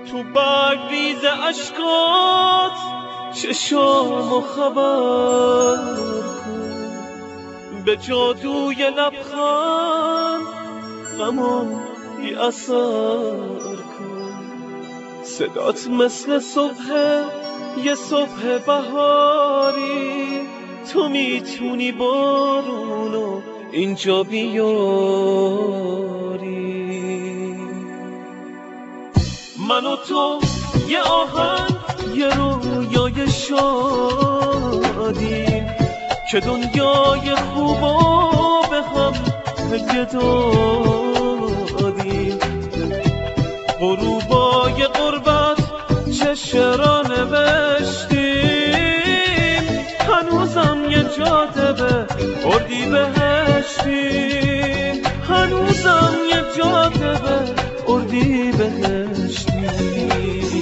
تو برگریز عشقات چشامو خبر کن، به جادوی لبخند غمو بی اثر کن. صدات مثل صبح یه صبح بهاری، تو میتونی بارونو اینجا بیاری. من و تو یه آهنگ یه رویای شادیم که دنیای خوبو به هم هدیه دادیم. غروبای غربت چه شعرا نوشتیم، هنوزم یه جاده اردیبهشتیم، هنوزم یه جاده اردیبهشتیم.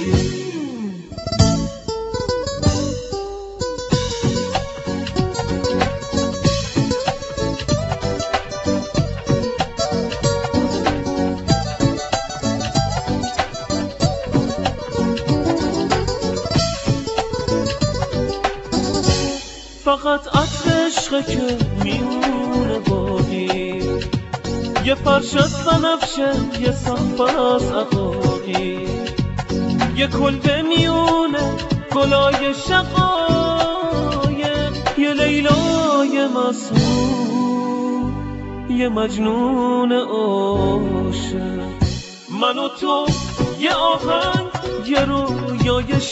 فقط عطر عشقه که میونه بادی، یه فرش از بنفشه، یه صفحه از عقاقی، یه کلبه میونه گلای شقایق، یه لیلای مسموم، یه مجنون عاشق. من و تو یه آهنگ یه رویای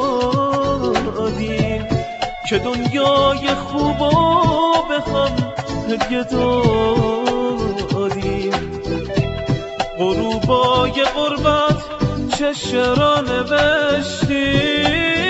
شادیم که دنیای خوبو به هم هدیه دادیم. غروبای غربت چه شعرا نوشتیم،